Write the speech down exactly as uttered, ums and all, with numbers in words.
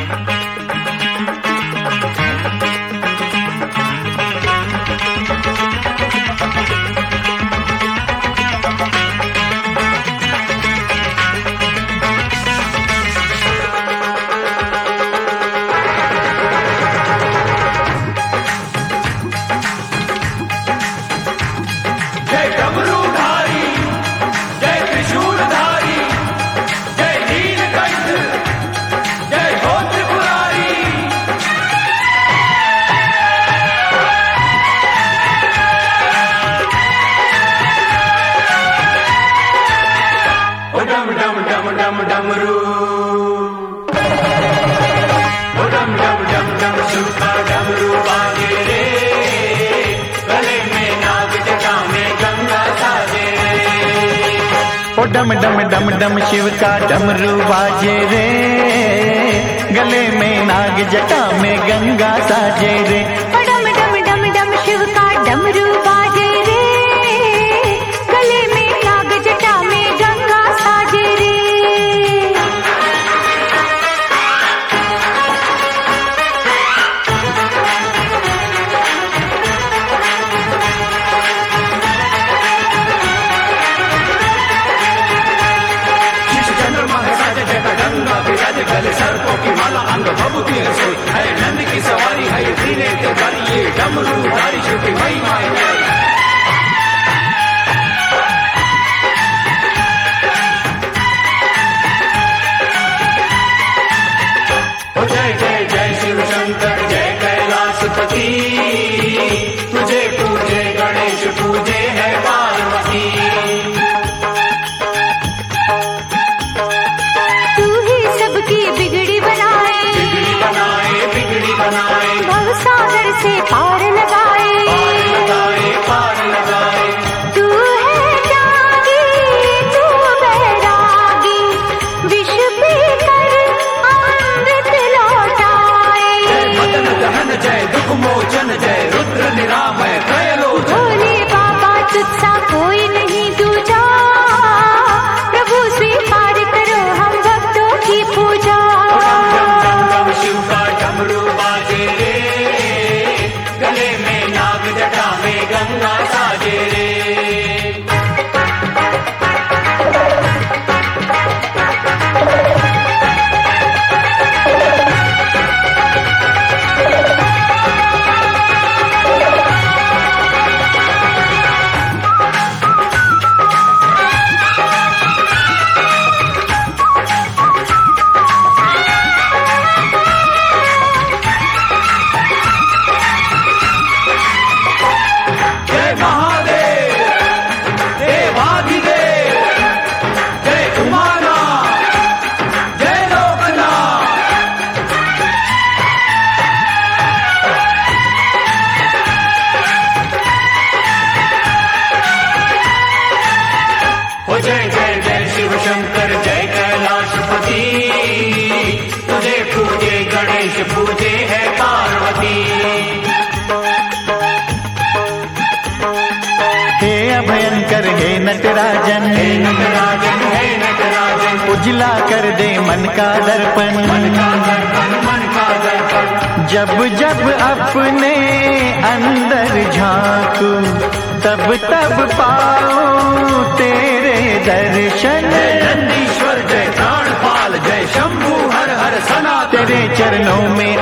डमरू ओ डम डम डम डम शिव का डमरू बाजे रे, गले में नाग जटा में गंगा साजे रे। ओ डम डम डम डम शिव का डमरू बाजे रे, गले में नाग जटा में गंगा साजे रे। ओ डम डम डम डम शिव का डमरू बाजे रे, गले में नाग जटा में गंगा साजे रे। गंगा विराज गले सर्पों की माला अंग भभूति सोई है, नंद की सवारी है धीरे ते ये डमरू धारी शिव की महिमा है। जय जय जय शिव शंकर जय कैलाशपति, तुझे पूजे गणेश पूजे है पार्वती। सबकी बिगड़ी बनाए बिगड़ी बनाए बिगड़ी बनाए, भवसागर से पार लगाए लगाए पार लगाए। तू है त्यागी तू बैरागी, विष पीकर अमृत लौटाए। जय मदन दहन जय दुख मोचन जय रुद्र निरामय त्रयलोचन। भोले बाबा तुझसा कोई नहीं दूजा, प्रभु स्वीकार करो हम भक्तों की पूजा। शिव का डमरू बाजे रे, गले में नाग जटा में गंगा साजे रे। जय जय जय शिव शंकर जय कैलाशपति, तुझे पूजे गणेश पूजे है पार्वती। हे अभयंकर हे नटराजन हे नटराजन हे नटराजन, उजला कर दे मन का दर्पण मन का दर्पण मन का दर्पण। जब जब अपने अंदर झांकू तब तब पाऊं तेरे दर्शन। जय नंदीश्वर जय प्राणपाल जय शंभु हर हर सनातन, तेरे चरणों में